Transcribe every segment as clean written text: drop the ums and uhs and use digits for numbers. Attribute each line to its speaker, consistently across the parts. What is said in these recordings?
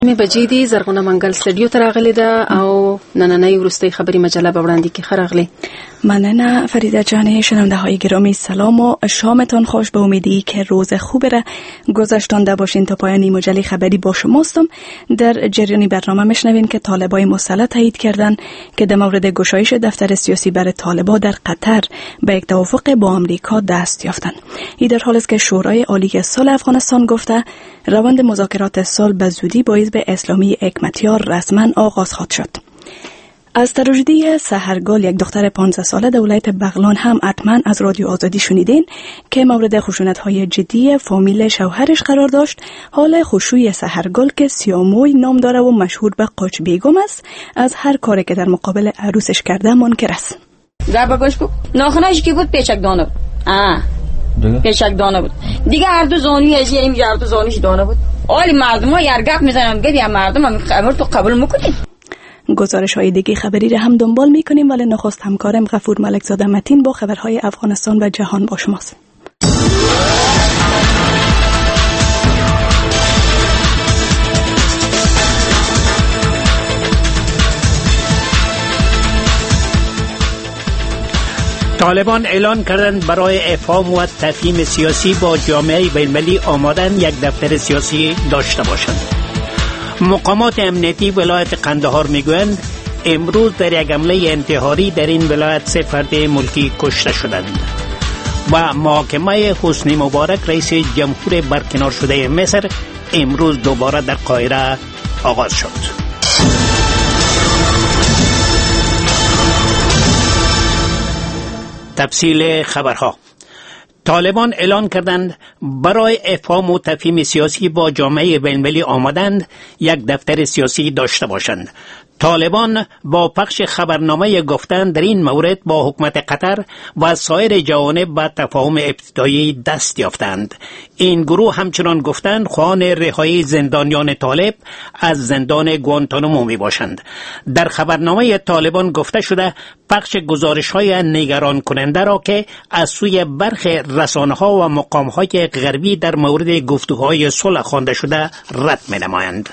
Speaker 1: می بجیدی زرغونه منګل سټډیو ته راغلی ده او نننۍ وروستۍ خبري مجله به وړاندې کې خراغلی.
Speaker 2: ممنون فریده جان. شنونده های گرامی سلام و شامتان خوش. به امیدی که روز خوبی را گذشتانده باشین. تا پایانی مجله خبری با شماستم. در جریان برنامه میشنوین که طالبای مسلح تایید کردن که در مورد گشایش دفتر سیاسی برای طالبان در قطر به یک توافق با آمریکا دست یافتند. این در حالی است که شورای عالی صلح افغانستان گفته روند مذاکرات صلح به زودی با حزب اسلامی حکمتیار رسما آغاز خواهد شد. از تراژدی سحرگل، یک دختر 15 ساله در ولایت بغلان، هم حتما از رادیو آزادی شنیدین که مورد خشونت‌های جدی فامیل شوهرش قرار داشت. حال خشوع سحرگل که سیاموی نام داره و مشهور به قاچ بیگم است، از هر کاری که در مقابل عروسش کرده منکر است.
Speaker 3: زبر گوش کو ناخنش کی بود؟ پیچک دانه بود. پیچک دانه بود دیگه. هر دو زانوی از این هر دو زانوش دانه بود. آلی مردم‌ها یار گپ میزنن میگه مردم هم خبر تو قبول میکنید.
Speaker 2: گزارش های دیگه خبری را هم دنبال میکنیم، ولی نخست همکارم غفور ملکزاده متین با خبرهای افغانستان و جهان با شماست.
Speaker 4: طالبان اعلان کردند برای افهام و تفهیم سیاسی با جامعه بین‌المللی آمادن یک دفتر سیاسی داشته باشند. مقامات امنیتی ولایت قندهار میگویند امروز در یک حمله انتحاری در این ولایت 3 فرد ملکی کشته شدند و محاکمه حسنی مبارک رئیس جمهور برکنار شده مصر امروز دوباره در قاهره آغاز شد. تفصیل خبرها. طالبان اعلان کردند برای افهام و تفهیم سیاسی با جامعه بین‌المللی آمادند یک دفتر سیاسی داشته باشند. طالبان با پخش خبرنامه گفتند در این مورد با حکومت قطر و سایر جوانب به تفاهم ابتدایی دست یافتند. این گروه همچنان گفتند خواهان رهایی زندانیان طالب از زندان گوانتانامو می باشند. در خبرنامه طالبان گفته شده پخش گزارش‌های نگران کننده را که از سوی برخی رسانه‌ها و مقام‌های غربی در مورد گفتگوهای صلح خوانده شده رد می‌نمایند.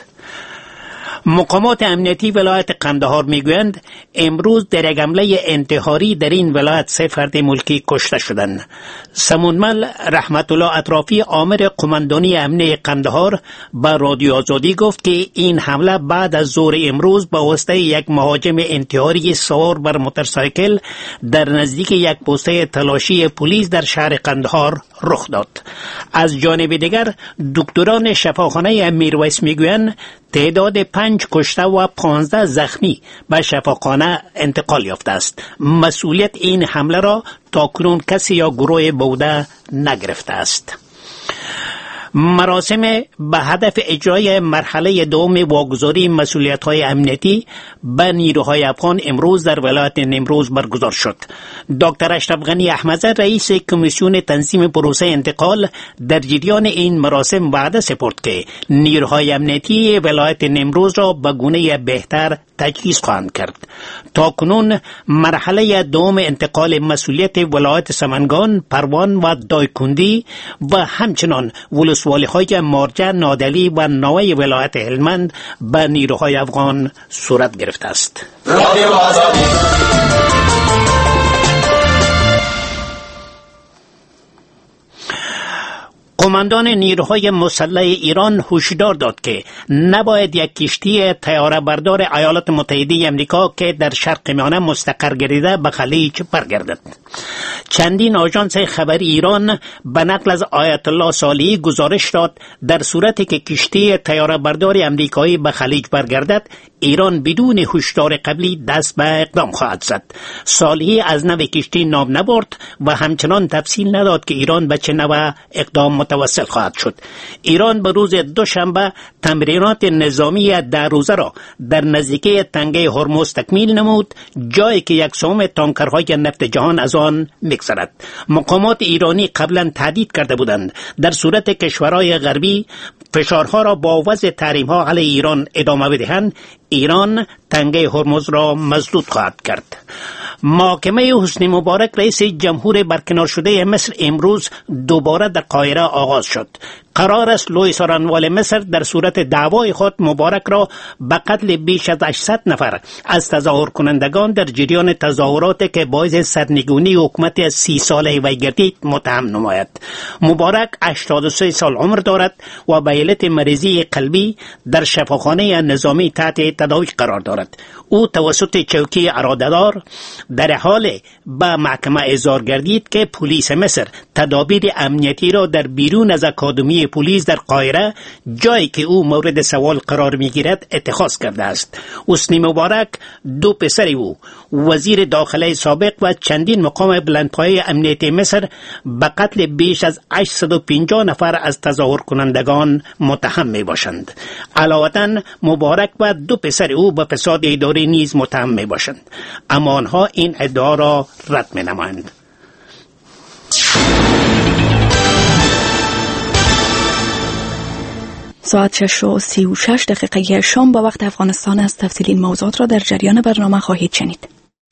Speaker 4: مقامات امنیتی ولایت قندهار میگویند امروز در یک حمله انتحاری در این ولایت 3 فرد ملکی کشته شدند. سمونمل رحمت الله اطرافی آمر قماندانی امنیتی قندهار به رادیو آزادی گفت که این حمله بعد از ظهر امروز به واسطه یک مهاجم انتحاری سوار بر موتورسایکل در نزدیک یک پست تلاشی پلیس در شهر قندهار رخ داد. از جانب دیگر دکتران شفاخانه میرویس میگویند تعداد 5 کشته و 15 زخمی به شفاخانه انتقال یافته است. مسئولیت این حمله را تاکنون کسی یا گروه بوده نگرفته است. مراسم به هدف اجرای مرحله دوم واگذاری مسئولیت‌های امنیتی به نیروهای افغان امروز در ولایت نیمروز برگزار شد. دکتر اشرف غنی احمدزاده رئیس کمیسیون تنظیم پروسه انتقال در جریان این مراسم وعده سپرد که نیروهای امنیتی ولایت نیمروز را به گونه بهتر تجهیز خواهند کرد. تاکنون مرحله دوم انتقال مسئولیت ولایت سمنگان، پروان و دایکندی و همچنان ولسوالی‌های مارجه، نادلی و نوای ولایت هلمند به نیروهای افغان صورت گرفته است. قماندان نیروهای مسلح ایران هشدار داد که نباید یک کشتی طیاره بردار ایالات متحده آمریکا که در شرق میانه مستقر گردیده به خلیج برگردد. چندین آژانس خبری ایران به نقل از آیت الله صالحی گزارش داد در صورتی که کشتی طیاره بردار آمریکایی به خلیج برگردد ایران بدون هشدار قبلی دست به اقدام خواهد زد. صالحی از نوع کشتی نام نبرد و همچنان تفصیل نداد که ایران به چه نوع اقدام متوسل خواهد شد. ایران به روز دوشنبه تمرینات نظامی 10 روزه را در نزدیکی تنگه هرمز تکمیل نمود، جایی که 1/3 تانکرهای نفت جهان از آن می‌گذرد. مقامات ایرانی قبلا تهدید کرده بودند در صورت کشورهای غربی فشارها را با وضع تحریم‌ها علیه ایران ادامه بدهند، ایران تنگه هرمز را مسدود خواهد کرد. محاکمه حسنی مبارک رئیس جمهور برکنار شده مصر امروز دوباره در قاهره آغاز شد. قرار است لوی سارنوال مصر در صورت دعوای خود مبارک را به قتل بیش از 800 نفر از تظاهر کنندگان در جریان تظاهرات که باعث سرنگونی حکومت از 30 ساله وی گردید متهم نماید. مبارک 83 سال عمر دارد و به علت مریضی قلبی در شفاخانه نظامی تحت تداوی قرار دارد. او توسط چوکی اراده‌دار در حال به محکمه احضار گردید که پلیس مصر تدابیر امنیتی را در بیرون از اکادمی پلیس در قاهره، جایی که او مورد سوال قرار میگیرد، اتخاذ کرده است. حسنی مبارک، 2 پسر او، وزیر داخله سابق و چندین مقام بلندپایه امنیت مصر به قتل بیش از 850 نفر از تظاهر کنندگان متهم می باشند. علاوه مبارک و 2 پسر او به فساد اداری نیز متهم می باشند، اما آنها این ادعا را رد می نمایند.
Speaker 2: ساعت 6:36 شام با وقت افغانستان است. تفصیل این موضوعات را در جریان برنامه خواهید شنید.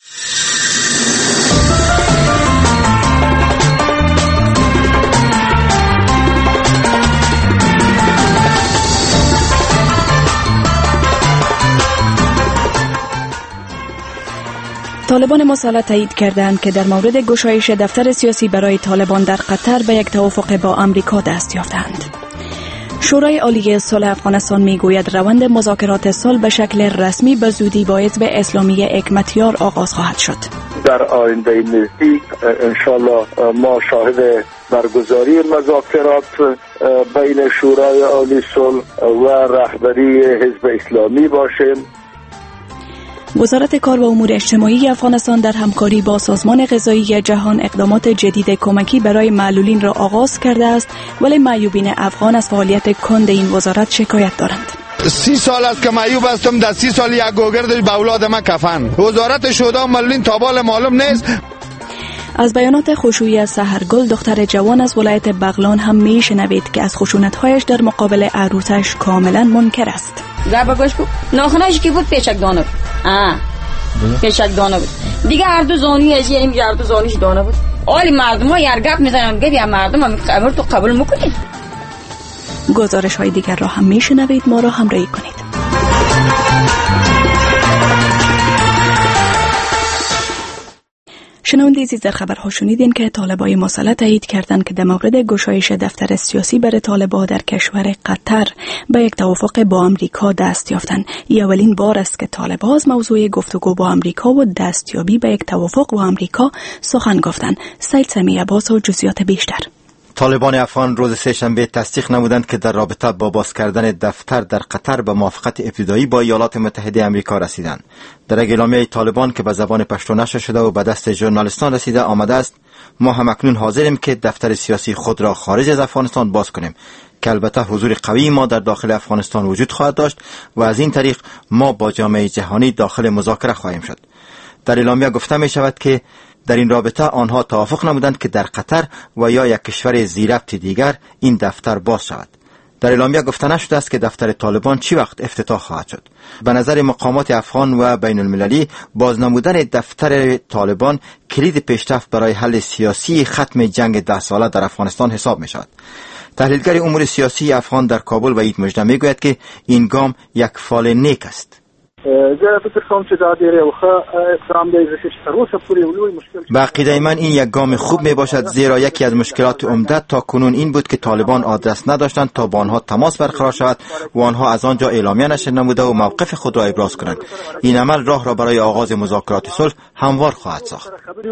Speaker 2: طالبان مسلح تایید کردند که در مورد گشایش دفتر سیاسی برای طالبان در قطر به یک توافق با امریکا دست یافتند. شورای عالی صلح افغانستان میگوید روند مذاکرات صلح به شکل رسمی به زودی با حزب اسلامی حکمتیار آغاز خواهد شد.
Speaker 5: در آینده نزدیک انشالله ما شاهد برگزاری مذاکرات بین شورای عالی صلح و رهبری حزب اسلامی باشیم.
Speaker 2: وزارت کار و امور اجتماعی افغانستان در همکاری با سازمان غذایی جهان اقدامات جدید کمکی برای معلولین را آغاز کرده است، ولی معیوبین افغان از فعالیت کند این وزارت شکایت دارند.
Speaker 6: 30 سال است که معیوب هستم، در 30 سال یک گوگرد به اولاد ما کفن. وزارت شهدا و معلولین تابال معلوم نیست.
Speaker 2: از بیانات خشوعی از سحرگل، دختر جوان از ولایت بغلان، هم میشنوید که از خشونت‌هایش در مقابل عروسش کاملا منکر است.
Speaker 3: گوش کو ناخنش کی بود؟ پیچک دانه بود. پیچک دانه بود دیگه. هر دو زانوی از یعنی هر دو زانوش دانه بود. آلی مردم ها یار گپ میزنن، گفت یا مردم هم خبر تو قبول میکنید.
Speaker 2: گزارش های دیگر را هم میشنوید، ما را همراهی کنید. شنونده عزیز، در خبرها شنیدین که طالبای مسلح تایید کردند که در مورد گشایش دفتر سیاسی برای طالبان در کشور قطر به یک توافق با امریکا دست یافتند. این اولین بار است که طالبان از موضوع گفتگو با امریکا و دستیابی به یک توافق با امریکا سخن گفتند. سید سمی عباس و جزئیات بیشتر.
Speaker 7: طالبان افغان روز سه‌شنبه تصدیق نمودند که در رابطه با باز کردن دفتر در قطر به موافقت ابتدایی با ایالات متحده آمریکا رسیدند. در اعلامیه طالبان که به زبان پشتو نشر شده و به دست ژورنالیستان رسیده آمده است: ما هم اکنون حاضریم که دفتر سیاسی خود را خارج از افغانستان باز کنیم که البته حضور قوی ما در داخل افغانستان وجود خواهد داشت و از این طریق ما با جامعه جهانی داخل مذاکره خواهیم شد. در اعلامیه گفته می شود که در این رابطه آنها توافق نمودند که در قطر و یا یک کشور زیرربط دیگر این دفتر باز شود. در اعلامیه گفته نشده است که دفتر طالبان چی وقت افتتاح خواهد شد. به نظر مقامات افغان و بین المللی، باز نمودن دفتر طالبان کلید پیشرفت برای حل سیاسی ختم جنگ 10 ساله در افغانستان حساب می شود. تحلیلگر امور سیاسی افغان در کابل وحید مجده می گوید که این گام یک فال نیک است. به عقیده من این یک گام خوب می باشد، زیرا یکی از مشکلات عمده تا کنون این بود که طالبان آدرس نداشتند تا با آنها تماس برقرار شود و آنها از آنجا اعلامیه نشر نموده و موقف خود را ابراز کنند. این عمل راه را برای آغاز مذاکرات صلح هموار خواهد ساخت.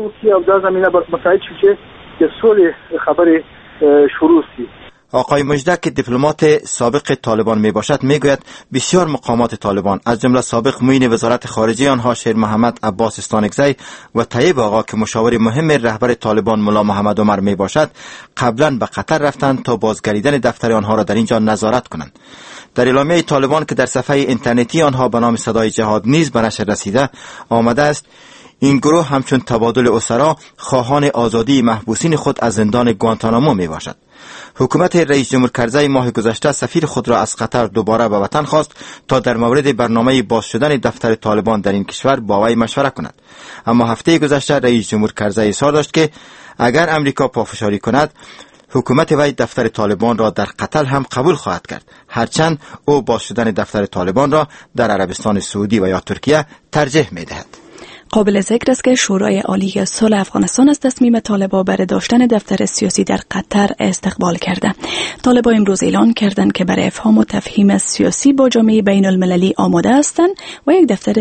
Speaker 7: آقای مجده که دیپلمات سابق طالبان می باشد می گوید بسیار مقامات طالبان از جمله سابق معین وزارت خارجه آنها شیر محمد عباس استانکزی و طیب آقا که مشاور مهم رهبر طالبان ملا محمد عمر می باشد قبلا به قطر رفتند تا بازگردیدن دفتر آنها را در اینجا نظارت کنند. در اعلامیه طالبان که در صفحه اینترنتی آنها به نام صدای جهاد نیز به نشر رسیده آمده است: این گروه همچون تبادل اسرا خواهان آزادی محبوسین خود از زندان گوانتانامو می باشد. حکومت رئیس جمهور کرزی ماه گذشته سفیر خود را از قطر دوباره به وطن خواست تا در مورد برنامه باز شدن دفتر طالبان در این کشور با وی مشوره کند. اما هفته گذشته رئیس جمهور کرزی اصرار داشت که اگر امریکا پافشاری کند، حکومت وی دفتر طالبان را در قطر هم قبول خواهد کرد، هرچند او باز شدن دفتر طالبان را در عربستان سعودی و یا ترکیه ترجیح می‌دهد.
Speaker 2: قابل ذکر است که شورای عالی صلح افغانستان از تصمیم طالبان برای داشتن دفتر سیاسی در قطر استقبال کرده. طالبان امروز اعلان کردند که برای افهام و تفهیم سیاسی با جامعه بین المللی آماده هستند و یک دفتر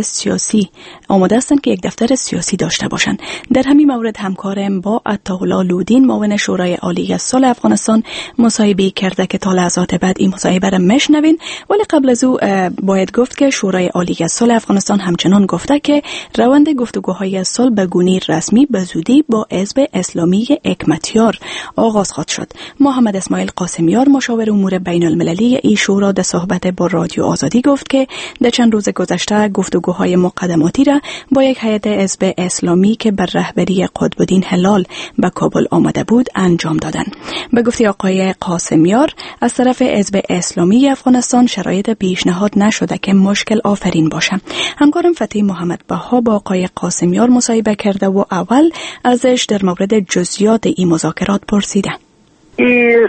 Speaker 2: سیاسی داشته باشند. در همین مورد همکارم با عطاالله لودین معاون شورای عالی صلح افغانستان مصاحبه کرده که تا لحظات بعد این مصاحبه را میشنوین، ولی قبل از او باید گفت که شورای عالی صلح افغانستان همچنان گفته که روند گفتگوهای صلح به گونه رسمی به زودی با حزب اسلامی حکمتیار آغاز خواهد شد. محمد اسماعیل قاسمیار مشاور امور بین المللی ای شورا در صحبت با رادیو آزادی گفت که در چند روز گذشته گفتگوهای مقدماتی را با یک هیئت حزب اسلامی که بر رهبری قطب‌الدین هلال به کابل آمده بود انجام دادند. به گفته آقای قاسمیار از طرف حزب اسلامی افغانستان شرایط پیشنهاد نشده که مشکل آفرین باشه. همکارم فتحی محمد بها با آقای قاسمیار مصاحبه کرده و اول ازش در مورد جزئیات این مذاکرات پرسیده.
Speaker 5: این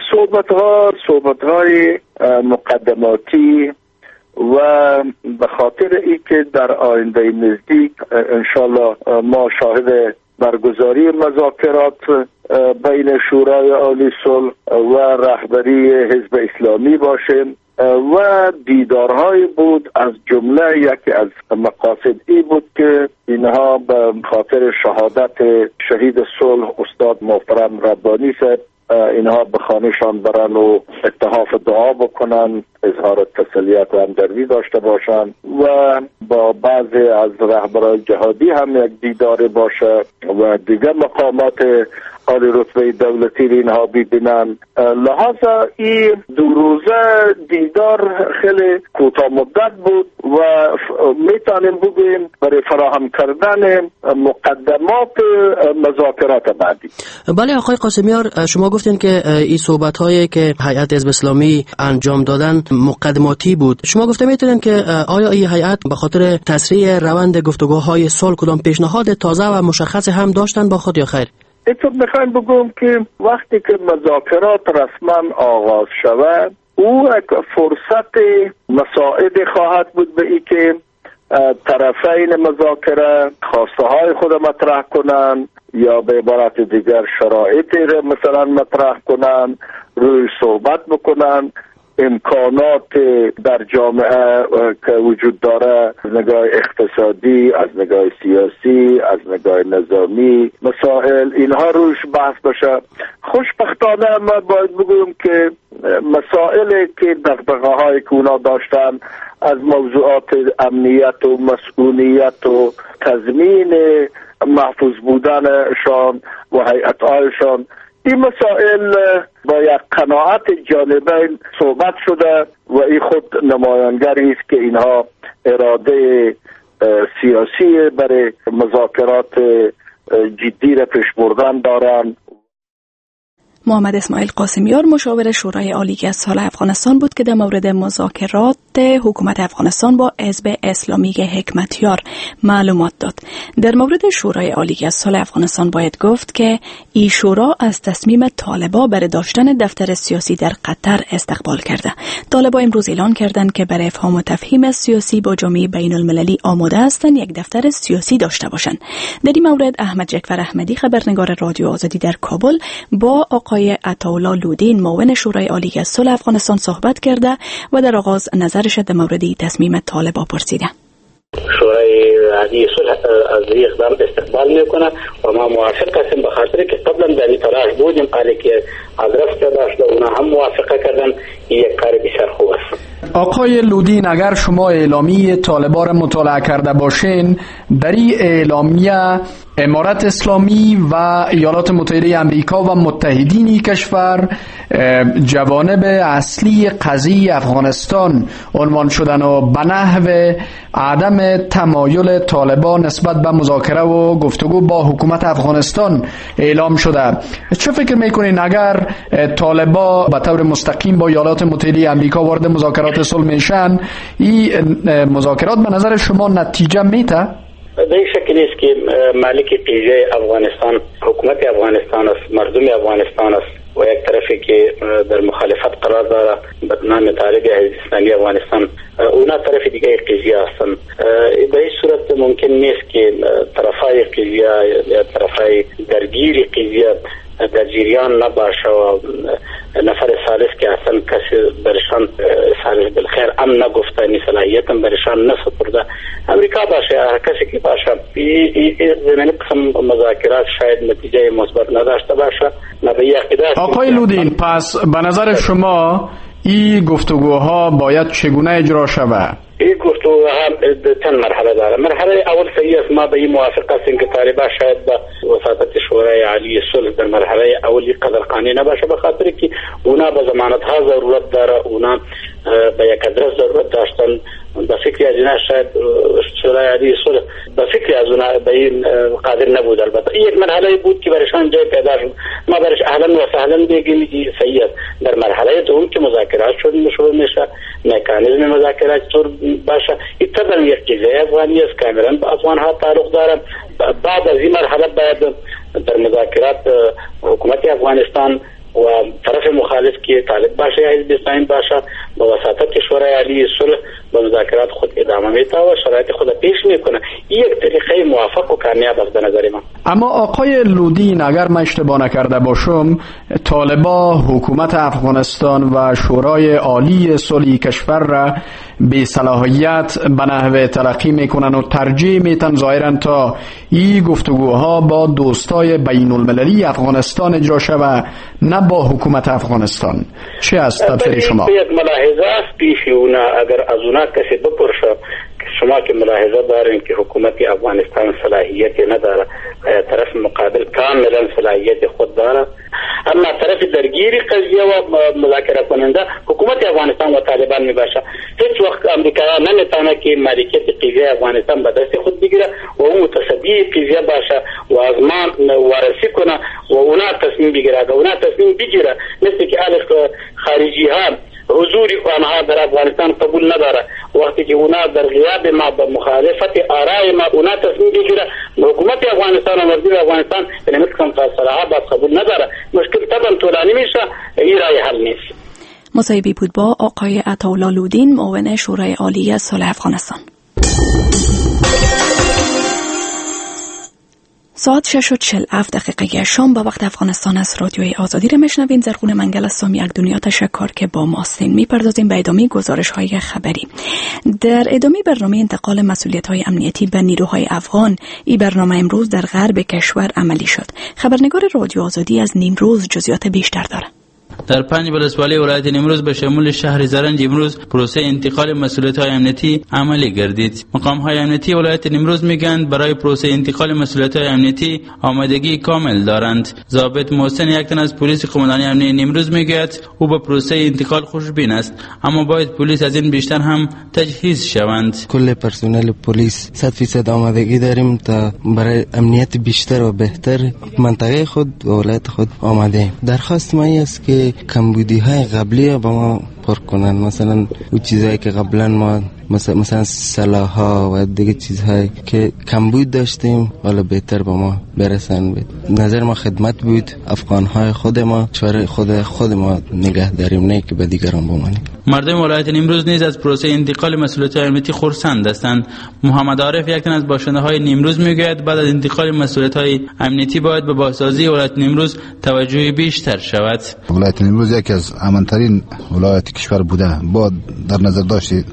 Speaker 5: صحبت‌های مقدماتی و به خاطر اینکه در آینده نزدیک انشالله ما شاهد برگزاری مذاکرات بین شورای عالی صلح و رهبری حزب اسلامی باشیم و دیدارهای بود. از جمله یکی از مقاصد ای بود که اینها به خاطر شهادت شهید صلح استاد محترم ربانی صاحب اینها به خانه‌شان برن و اتحاف دعا بکنن، اظهار تسلیت و همدردی داشته باشن و با بعضی از رهبران جهادی هم یک دیدار باشه و دیگه مقامات عالی رتبه دولتی اینها ببینن. لحاظا این دو روزه دیدار خیلی کوتاه مدت بود و میتونیم بگوییم برای فراهم کردن مقدمات مذاکرات بعدی.
Speaker 8: بله آقای قاسمیار، شما گفتین که این صحبت‌هایی که هیئت حزب اسلامی انجام دادن مقدماتی بود. شما گفته میتونین که آیا این هیئت به خاطر تسریع روند گفتگوهای صلح کدام پیشنهاد تازه و مشخص هم داشتن با خود یا خیر؟
Speaker 5: اینطور میخوایم بگم که وقتی که مذاکرات رسما آغاز شود او یک فرصت مساعد خواهد بود به ای که طرفین مذاکره خواسته های خود مطرح کنند یا به عبارت دیگر شرایطی را مثلا مطرح کنند، روی صحبت بکنند، امکانات در جامعه که وجود داره از نگاه اقتصادی، از نگاه سیاسی، از نگاه نظامی، مسائل اینها روش بحث بشه. خوشبختانه ما باید بگویم که مسائلی که دغدغه‌هایی که اونا داشتن از موضوعات امنیت و مسئولیت و تضمین محفوظ بودنشان و هیئت‌هایشان، این مسائل با یک قناعت جانبین صحبت شده و این خود نمایانگری است که اینها اراده سیاسی برای مذاکرات جدی را پیش بردن دارند.
Speaker 2: محمد اسماعیل قاسمیار مشاور شورای عالی صلح افغانستان بود که در مورد مذاکرات حکومت افغانستان با حزب اسلامی حکمتیار معلومات داد. در مورد شورای عالی صلح افغانستان باید گفت که این شورا از تصمیم طالبان برای داشتن دفتر سیاسی در قطر استقبال کرده. طالبان امروز اعلان کردند که برای افهام و تفهیم سیاسی با جامعه بین المللی آماده هستند یک دفتر سیاسی داشته باشند. در این مورد احمد جعفر احمدی خبرنگار رادیو آزادی در کابل با آقای عطاالله لودین معاون شورای عالی صلح افغانستان صحبت کرده و در آغاز نظرش در مورد تصمیم طالبان پرسیده.
Speaker 9: شورای عالی صلح از این اقدام استقبال میکنه و ما موافق هستیم به خاطر که قبلا در این تلاش بودیم قالی که ادرس داشت و اونا هم موافقه کردن. یک کار بسیار خوب است.
Speaker 10: آقای لودین، اگر شما اعلامیه طالبان را مطالعه کرده باشین، در این اعلامیه امارت اسلامی و ایالات متحده امریکا و متحدین کشور جوانب اصلی قضیه افغانستان عنوان شدن و به نحو عدم تمایل طالبان نسبت به مذاکره و گفتگو با حکومت افغانستان اعلام شده. چه فکر میکنین اگر طالبان به طور مستقیم با ایالات متحده امریکا وارد مذاکرات صلح میشن، این مذاکرات به نظر شما نتیجه میده؟
Speaker 9: به این شکل است که مالک قیجه افغانستان حکومت افغانستان است، مردم افغانستان است و یک طرفی که در مخالفت قرار داره به نام طالب حزب اسلامی افغانستان، اونا طرف دیگه قضیه هستن. به این صورت ممکن نیست که طرفای قضیه یا طرفای درگیر قضیه در جریان نباشه و نفر ثالث که اصلا کسی برشان ثالث بالخیر نگفته، این صلاحیت هم برشان نسپرده، امریکا باشه هر کسی که باشه، این قسم مذاکرات شاید نتیجه مثبت نداشته باشه.
Speaker 10: آقای لودین، پس به نظر شما این گفتگوها باید چگونه اجرا شود؟
Speaker 9: این گفتگوها چند مرحله داره. مرحله اول صحیح است، ما به این موافق هستیم که طالبان شاید با وساطت شورای عالی صلح در مرحله اولی قدرخانی نباشه، به خاطر که اونا به ضمانت ها ضرورت داره، اونا به یک ادرس ضرورت داشتن. به فکر از اینا شاید شورای عالی صلح به فکر از اونا به این قادر نبود. البته یک مرحله بود که برشان جای پیدا شد، ما برش اهلا و سهلا بگیم صحیح است. در مرحله دوم که مذاکرات شروع میشه، مکانیزم مذاکرات طور باشه، این طبعا یک چیزه افغانی است، کاملا به افغان ها تعلق داره. بعد از این مرحله باید در مذاکرات حکومت افغانستان و طرف مخالف که طالب باشه یا حزب اسلامی باشه با وساطت شورای عالی صلح به مذاکرات خود ادامه میده و شرایط خود پیش میکنه. یک طریقه موفق و کامیاب است به نظر من.
Speaker 10: اما آقای لودین، اگر من اشتباه نکرده باشم، طالبان حکومت افغانستان و شورای عالی صلح کشور را به صلاحیت به نحو تلقی میکنن و ترجیح میتن ظاهرا تا این گفتگوها با دوستای بین المللی افغانستان اجرا شود، نه با حکومت افغانستان. چه است تفسیر شما؟
Speaker 9: یک ملاحظه است پیش اونا، اگر از اونا کسی بپرشه شما که ملاحظه دارین که حکومت افغانستان صلاحیت نداره، طرف مقابل کاملا صلاحیت خود داره، اما طرف درگیری قضیه و مذاکره کننده حکومت افغانستان و طالبان می باشه. هیچ وقت امریکا نمیتونه که مالکیت قضیه افغانستان به دست خود بگیره و اون متصدی قضیه باشه و از ما وارسی کنه و اونا تصمیم بگیره. اگر اونا تصمیم بگیره مثل که خارجی ها حضور آنها در افغانستان قبول نداره، وقتی که اونا در غیاب ما به مخالفت آرای ما اونا تصمیم بگیره، حکومت افغانستان و وزیر افغانستان به نمیتونم صلاحات باز قبول نداره، مشکل طبعا طولانی میشه، این رای حل نیست.
Speaker 2: مصاحبه بود با آقای عطاالله لودین، معاون شورای عالی صلح افغانستان. ساعت 6:47 شام به وقت افغانستان از رادیوی آزادی را میشنوین. زرغون منگل از سامی یک دنیا تشکر که با ما هستین. میپردازیم به ادامه گزارش های خبری. در ادامه برنامه انتقال مسئولیت های امنیتی به نیروهای افغان، این برنامه امروز در غرب کشور عملی شد. خبرنگار رادیو آزادی از نیمروز جزئیات بیشتر داره.
Speaker 11: در 5 ولسوالی ولایت نیمروز به شمول شهر زرنج امروز پروسه انتقال مسئولیت‌های امنیتی عملی گردید. مقام‌های امنیتی ولایت نیمروز میگن برای پروسه انتقال مسئولیت‌های امنیتی آمادگی کامل دارند. ضابط محسن یک تن از پلیس قماندانی امنیتی نیمروز میگوید او به پروسه انتقال خوشبین است، اما باید پلیس از این بیشتر هم تجهیز شوند.
Speaker 12: کل پرسنل پلیس 100% آمادگی داریم تا برای امنیت بیشتر و بهتر منطقه خود و ولایت خود آماده. درخواست ما است که کمبودی های قبلی با ما پر کنن، مثلا اون چیزهایی که قبلا ما مثلا سلاح‌ها و دیگه چیزهایی که کمبود داشتیم حالا بهتر با ما برسن. نظر ما خدمت بود، افغان‌های خود ما چاره خود ما نگه داریم، نه که به دیگران بمانیم.
Speaker 11: مردم ولایت نیمروز نیز از پروسه انتقال مسئولیت امنیتی خرسند هستند. محمد عارف یک تن از باشنده‌های نیمروز میگوید بعد از انتقال مسئولیت‌های امنیتی باید به بازسازی ولایت نیمروز توجه بیشتر شود.
Speaker 13: ولایت نیمروز یکی از امن‌ترین ولایت کشور بوده. با در نظر داشت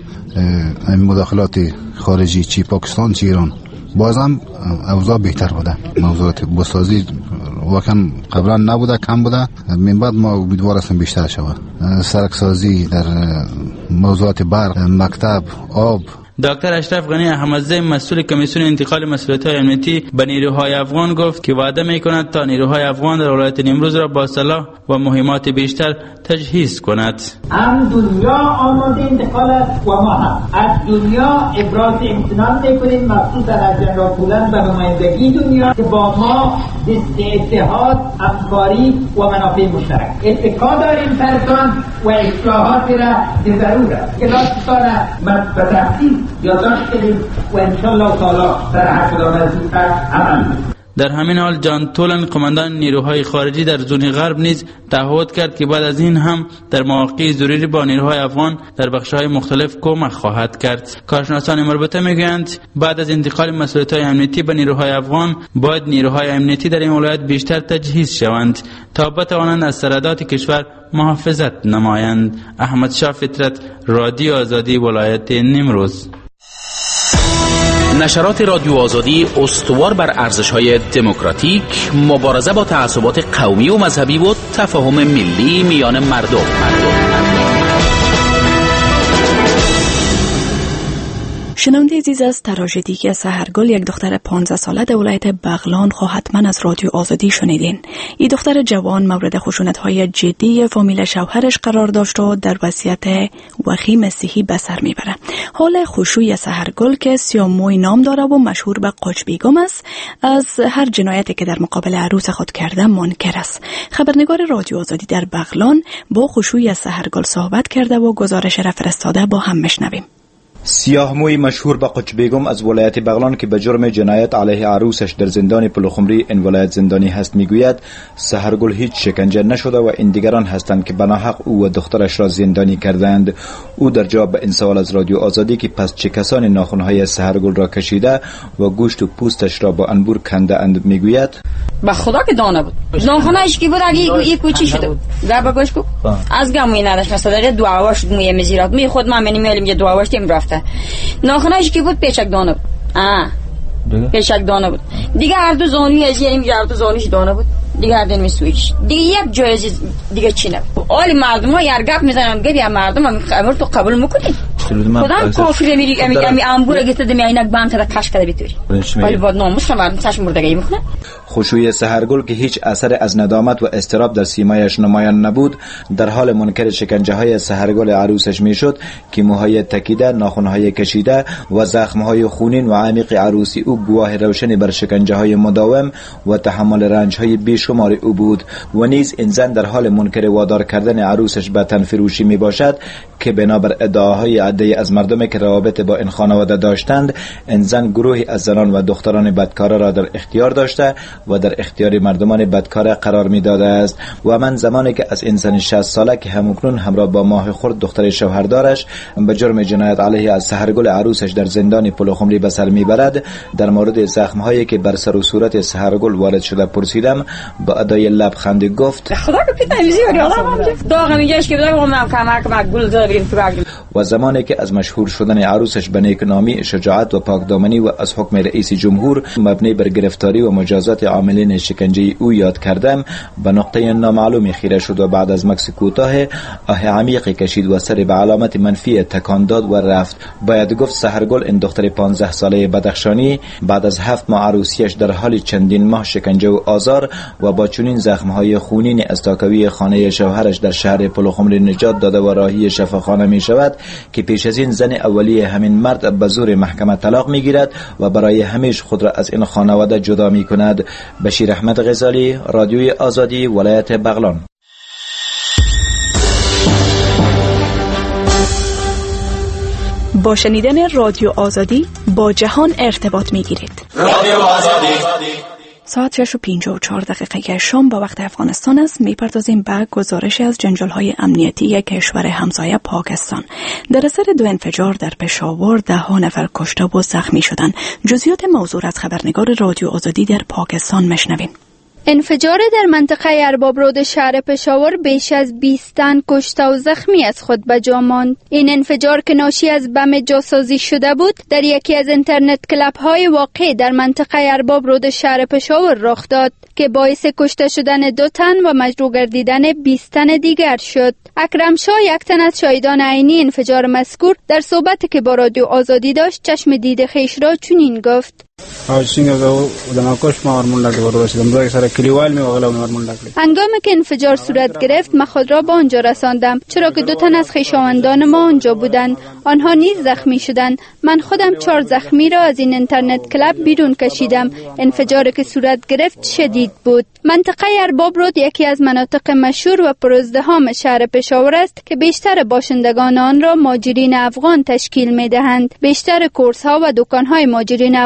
Speaker 13: مداخلات خارجی چی پاکستان چی ایران باز هم اوضاع بهتر بوده. موضوعات بازسازی واقعا قبلا نبوده، کم بوده. من بعد ما امیدوار هستیم بیشتر شود. سرکسازی در موضوعات برق، مکتب، آب.
Speaker 11: دکتر اشرف غنی احمدزی مسئول کمیسیون انتقال مسئولیت‌های امنیتی به نیروهای افغان گفت که وعده می‌کند تا نیروهای افغان در ولایت نیمروز را با سلاح و مهمات بیشتر تجهیز کند.
Speaker 14: هم دنیا آماده انتقال است و ما هم از دنیا ابراز امتنان می‌کنیم، مخصوصا از جنرال پولند به نمایندگی دنیا که با ما اتحاد، همکاری و منافع مشترک اتکا داریم سرتان و اصلاحات را که ضرور است که داستان به تفصیل یادداشت کنیم و انشالله تعالی در هر کدام از این عمل.
Speaker 11: در همین حال جان تولن قماندان نیروهای خارجی در زون غرب نیز تعهد کرد که بعد از این هم در مواقع ضروری با نیروهای افغان در بخش‌های مختلف کمک خواهد کرد. کارشناسان مربوطه میگویند بعد از انتقال مسئولیت‌های امنیتی به نیروهای افغان باید نیروهای امنیتی در این ولایت بیشتر تجهیز شوند تا بتوانند از سرحدات کشور محافظت نمایند. احمد شاه فطرت، رادیو آزادی، ولایت نیمروز.
Speaker 15: نشرات رادیو آزادی استوار بر ارزش‌های دموکراتیک، مبارزه با تعصبات قومی و مذهبی و تفاهم ملی میان مردم.
Speaker 2: شنونده عزیز، از تراژدی سحرگل، یک دختر 15 ساله در ولایت بغلان خو حتما از رادیو آزادی شنیدین. این دختر جوان مورد خشونت‌های جدی فامیل شوهرش قرار داشت و در وضعیت وخیم صحی به سر میبره. حال خشوع سحرگل که سیاموی نام داره و مشهور به قاچ بیگم است، از هر جنایتی که در مقابل عروس خود کرده منکر است. خبرنگار رادیو آزادی در بغلان با خشوع سحرگل صحبت کرده و گزارش را فرستاده، با هم میشنویم.
Speaker 16: سیاهموی مشهور به قاچ بیگم از ولایت بغلان که به جرم جنایت علیه عروسش در زندان پلخمری این ولایت زندانی هست میگوید سحرگل هیچ شکنجه نشده و این دیگران هستند که بناحق او و دخترش را زندانی کردند. او در جواب به این سوال از رادیو آزادی که پس چه کسانی ناخنهای سحرگل را کشیده و گوشت و پوستش را با انبور کنده اند میگوید
Speaker 3: به خدا که دانه بود ناخنش کی بود اگه یک چی شده بود گربه گوش کو از گموی نداشت مثلا دعواش موی مزیرات می خود من میلیم یه دعواش تیم رفته ناخنش کی بود پیچک دانه بود پیچک دانه بود دیگه هر دو زانوی از یعنی هر دو زانوش دانه بود دیگه هر دن میسویش دیگه یک جای دیگه چی نه آلی مردم ها یار گپ میزنن گفت مردم هم خبر تو قبول میکنید خودم کافر میری امی انبور گفت دمی عینک بام تا کاش کده بیتوری ولی بعد ناموس مردم تاش مردگی میکنه.
Speaker 16: خشوع سحرگل که هیچ اثر از ندامت و اضطراب در سیمایش نمایان نبود در حال منکر شکنجه های سحرگل عروسش میشد که موهای تکیده، ناخنهای کشیده و زخم های خونین و عمیق عروسی او گواه روشنی بر شکنجه های مداوم و تحمل رنج های بیشمار او بود و نیز این زن در حال منکر وادار کردن عروسش به تن فروشی می باشد که بنابر ادعاهای عده‌ای از مردمی که روابط با این خانواده داشتند این زن گروهی از زنان و دختران بدکاره را در اختیار داشته و در اختیار مردمان بدکاره قرار می داده است و من زمانی که از این زن 60 ساله که همکنون همراه با ماه خرد دختر شوهردارش به جرم جنایت علیه از سحرگل عروسش در زندان پلخمری به سر میبرد در مورد زخم‌هایی که بر سر و صورت سحرگل وارد شده پرسیدم با ادای لبخند گفت
Speaker 3: خدا که پیتم زیادی آدم داغ میگهش که بدم من کمک گل داریم
Speaker 16: و زمانی که از مشهور شدن عروسش به نیکنامی، شجاعت و پاکدامنی و از حکم رئیس جمهور مبنی بر گرفتاری و مجازات عاملین شکنجه او یاد کردم به نقطه نامعلومی خیره شد و بعد از مکث کوتاه آه عمیقی کشید و سر به علامت منفی تکان داد و رفت. باید گفت سحرگل این دختر 15 ساله بدخشانی بعد از 7 ماه عروسیش در حال چندین ماه شکنجه و آزار و با چنین زخم‌های خونین از تاکوی خانه شوهرش در شهر پلخمری نجات داده و راهی شفاخانه می شود که پیش از این زن اولیه همین مرد به زور محکمه طلاق می گیرد و برای همیشه خود را از این خانواده جدا می کند. بشیر احمد غزالی، رادیوی آزادی، ولایت بغلان.
Speaker 2: با شنیدن رادیو آزادی با جهان ارتباط می گیرید.
Speaker 17: رادیو آزادی.
Speaker 2: ساعت 6:54 شام با وقت افغانستان است. میپردازیم به گزارش از جنجال‌های امنیتی کشور همسایه پاکستان. در اثر 2 انفجار در پشاور 10 نفر کشته و زخمی شدند. جزئیات موضوع از خبرنگار رادیو آزادی در پاکستان میشنویم.
Speaker 18: انفجار در منطقه ارباب رود شهر پشاور بیش از 20 تن کشته و زخمی از خود به جا ماند. این انفجار که ناشی از بم جاسازی شده بود در یکی از اینترنت کلاب های واقع در منطقه ارباب رود شهر پشاور رخ داد که باعث کشته شدن 2 تن و مجروح گردیدن 20 تن دیگر شد. اکرم شاه، یک تن از شاهدان عینی انفجار مذکور، در صحبتی که با رادیو آزادی داشت چشم دید خویش را چنین گفت: هنگامی که انفجار صورت گرفت من خود را به آنجا رساندم، چرا که 2 تن از خویشاوندان ما آنجا بودند. آنها نیز زخمی شدند. من خودم 4 زخمی را از این اینترنت کلاب بیرون کشیدم. انفجاری که صورت گرفت شدید بود. منطقه ارباب رود یکی از مناطق مشهور و پرازدحام شهر پشاور است که بیشتر باشندگان آن را مهاجرین افغان تشکیل می‌دهند. بیشتر کورس‌ها و دکان‌های مهاجرین افغان در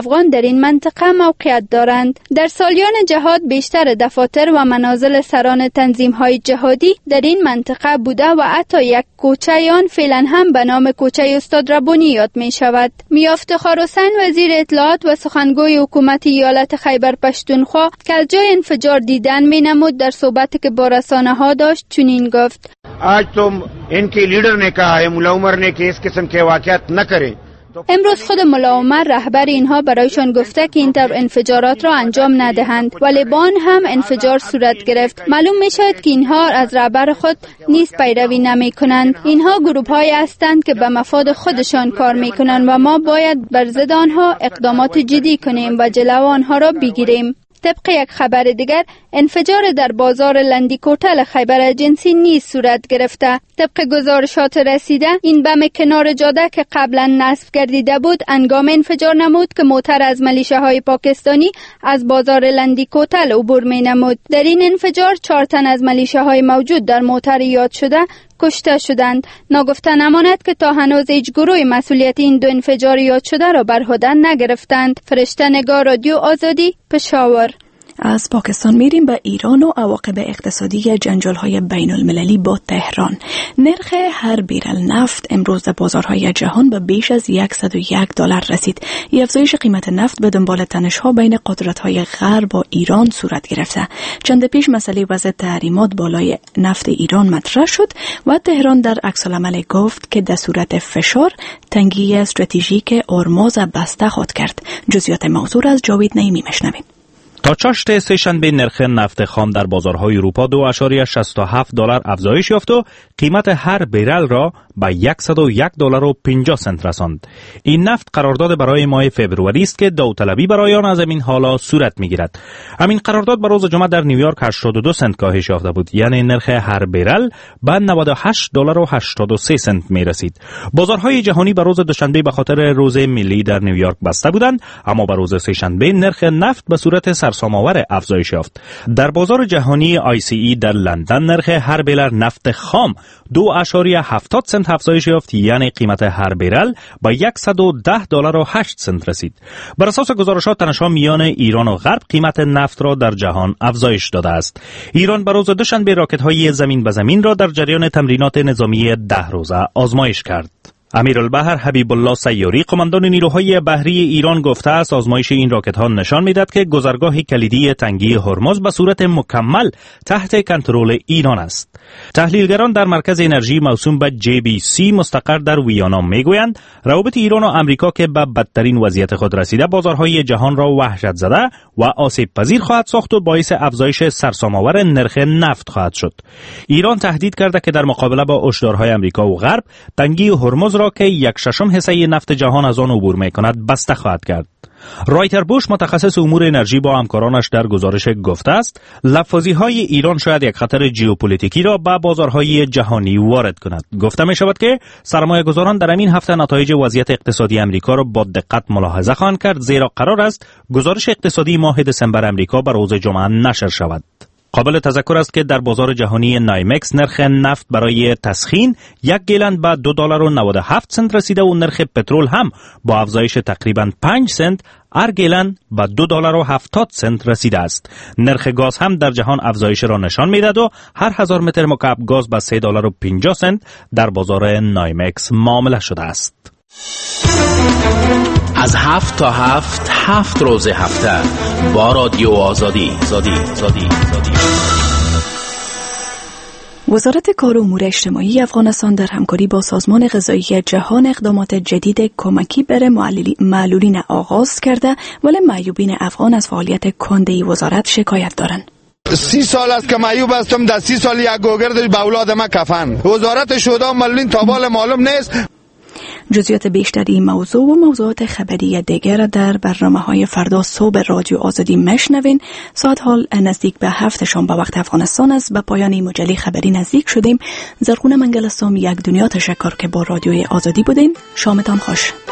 Speaker 18: این منطقه موقعیت دارند. در سالیان جهاد بیشتر دفاتر و منازل سران تنظیم‌های جهادی در این منطقه بوده و حتی یک کوچه آن فعلا هم به نام کوچه استاد ربانی یاد می شود. میا افتخار حسین وزیر اطلاعات و سخنگوی حکومت ایالت خیبر پختونخوا که از جای انفجار دیدن می نمود در صحبتی که با رسانه ها داشت چنین گفت:
Speaker 17: आज तो इनके लीडर ने कहा है मुल्ला उमर ने कि इस किस्म के वाक़यात न करें.
Speaker 18: امروز خود ملا عمر رهبر اینها برایشان گفته که این طور انفجارات را انجام ندهند، ولی با آن هم انفجار صورت گرفت. معلوم می شود که اینها از رهبر خود نیز پیروی نمی کنند. اینها گروه های هستند که به مفاد خودشان کار می کنند و ما باید بر ضد آنها اقدامات جدی کنیم و جلو آنها را بگیریم. طبق یک خبر دیگر انفجار در بازار لندی کوتل خیبر جنسی نیز صورت گرفته. طبق گزارشات رسیده این بم کنار جاده که قبلا نصب گردیده بود هنگام انفجار نمود که موتر از ملیشه‌های پاکستانی از بازار لندی کوتل عبور می نمود. در این انفجار 4 تن از ملیشه‌های موجود در موتر یاد شده کشته شدند. ناگفته نماند که تا هنوز هیچ گروه مسئولیت این دو انفجار یاد شده را بر عهده نگرفتند. فرشته نگار، رادیو آزادی، پشاور.
Speaker 2: از پاکستان میریم به ایران و عواقب اقتصادی جنجال‌های بین المللی با تهران. نرخ هر بیرل نفت امروز در بازارهای جهان به بیش از $101 رسید. این افزایش قیمت نفت به دنبال تنش‌ها بین قدرت‌های غرب و ایران صورت گرفته. چند پیش مسئله وضع تحریمات بالای نفت ایران مطرح شد و تهران در عکس‌العمل گفت که در صورت فشار تنگی استراتژیک هرمز بسته خود کرد. جزئیات موضوع را از جاوید نعیمی میشنویم.
Speaker 19: تا چاشت سه‌شنبه نرخ نفت خام در بازارهای اروپا $2.67 افزایش یافت و قیمت هر بیرل را به $101.50 رساند. این نفت قرارداد برای ماه فوریه است که داوطلبی برای آن از این حالا صورت می‌گیرد. همین قرارداد به روز جمعه در نیویورک 82 سنت کاهش یافته بود، یعنی نرخ هر بیرل به $98.83 می‌رسید. بازارهای جهانی به روز دوشنبه به خاطر روز ملی در نیویورک بسته بودند، اما به روز سه‌شنبه نرخ نفت به صورت سرسام‌آور افزایش یافت. در بازار جهانی ICE در لندن نرخ هر بیرل نفت خام 2.70 سنت افزایش یافت، یعنی قیمت هر بیرل به $110.08 رسید. بر اساس گزارشات تنش‌ها میان ایران و غرب قیمت نفت را در جهان افزایش داده است. ایران بر روز دوشنبه راکت‌های زمین به زمین را در جریان تمرینات نظامی 10 روزه آزمایش کرد. امیرالبحر حبیب الله سیاری قماندان نیروهای بحری ایران گفته است آزمایش این راکت ها نشان میدهد که گذرگاه کلیدی تنگی هرمز به صورت مکمل تحت کنترل ایران است. تحلیلگران در مرکز انرژی موسوم به JBC مستقر در ویانا میگویند روابط ایران و آمریکا که به بدترین وضعیت خود رسیده بازارهای جهان را وحشت زده و آسیب پذیر خواهد ساخت و باعث افزایش سرسام‌آور نرخ نفت خواهد شد. ایران تهدید کرده که در مقابله با هشدارهای آمریکا و غرب تنگی هرمز را که 1/6 حصه نفت جهان از آن عبور می‌کند بسته خواهد کرد. رایتر بوش متخصص امور انرژی با همکارانش در گزارش گفته است لفاظی‌های ایران شاید یک خطر ژئوپلیتیکی را به بازارهای جهانی وارد کند. گفته می شود که سرمایه‌گذاران در این هفته نتایج وضعیت اقتصادی آمریکا را با دقت ملاحظه خواهند کرد، زیرا قرار است گزارش اقتصادی ماه دسامبر آمریکا به روز جمعه نشر شود. قابل تذکر است که در بازار جهانی نایمکس نرخ نفت برای تسخین 1 گلن به $2.97 رسیده و نرخ پترول هم با افزایش تقریباً 5 سنت هر گلن به $2.70 رسیده است. نرخ گاز هم در جهان افزایش را نشان می‌دهد و هر 1000 متر مکعب گاز به $3.50 در بازار نایمکس معامله شده است.
Speaker 15: از 7 تا 7 روز هفته با رادیو آزادی.
Speaker 2: وزارت کار و امور اجتماعی افغانستان در همکاری با سازمان غذایی جهان اقدامات جدید کمکی برای معلولین آغاز کرده، ولی معیوبین افغان از فعالیت کنده وزارت شکایت دارند.
Speaker 6: 30 سال است که معیوب هستم. در 30 سال یک گوگرد به اولاد ما کفن. وزارت شودا معلولین تا بال معلوم نیست.
Speaker 2: جزئیات بیشتری این موضوع و موضوعات خبری دیگر در برنامه‌های فردا صبح رادیو آزادی مشنوین. ساعت حال نزدیک به 7 شام به وقت افغانستان است. به پایان این مجله خبری نزدیک شدیم. زرغونه منگل هستم. یک دنیا تشکر که با رادیوی آزادی بودین. شامتان خوش.